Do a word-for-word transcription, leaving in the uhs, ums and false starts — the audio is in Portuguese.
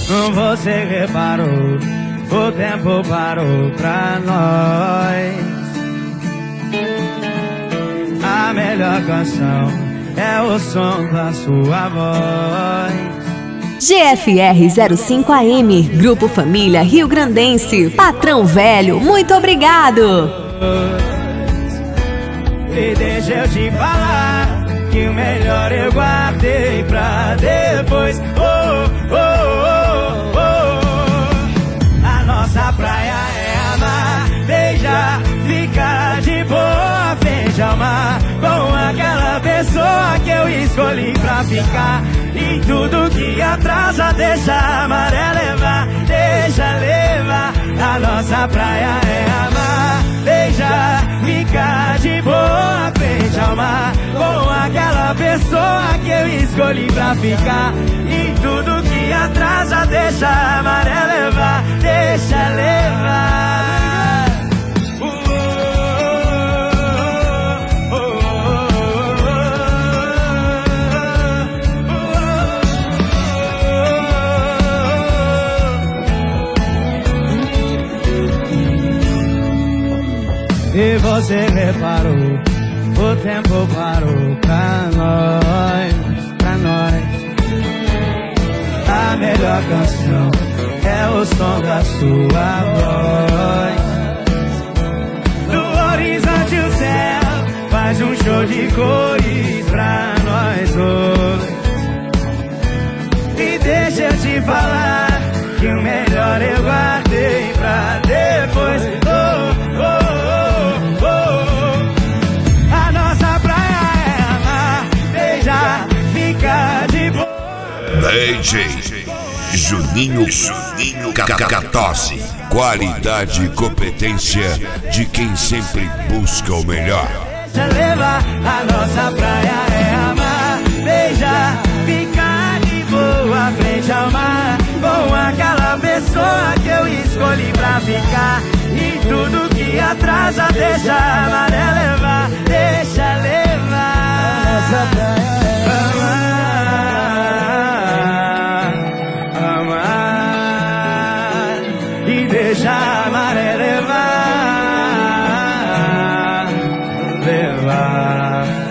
Você reparou, o tempo parou pra nós. A melhor canção é o som da sua voz. G F R zero cinco A M, Grupo Família Rio Grandense, Patrão Velho, muito obrigado. E deixa eu te falar que o melhor eu guardei pra depois. Oh, oh, oh, oh. A nossa praia é amar, beijar, ficar de boa frente ao mar, com aquela pessoa que eu escolhi pra ficar. E tudo que atrasa deixa a maré levar, deixa levar. A nossa praia é amar, beijar, ficar de boa frente ao mar, com aquela pessoa que eu escolhi pra ficar. E tudo que atrasa deixa a maré levar, deixa levar. E você reparou, o tempo parou pra nós, pra nós. A melhor canção é o som da sua voz. No horizonte o céu faz um show de cores pra nós dois. E deixa eu te falar que o melhor eu guardei pra depois. Oh, oh. D J Juninho Juninho Catose. Qualidade e competência de quem sempre busca o melhor. Deixa levar, a nossa praia é amar, beijar, ficar de boa frente ao mar, com aquela pessoa que eu escolhi pra ficar. E tudo que atrasa deixa a maré levar, deixa levar. A nossa praia é amar, deixa a maré levar, levar.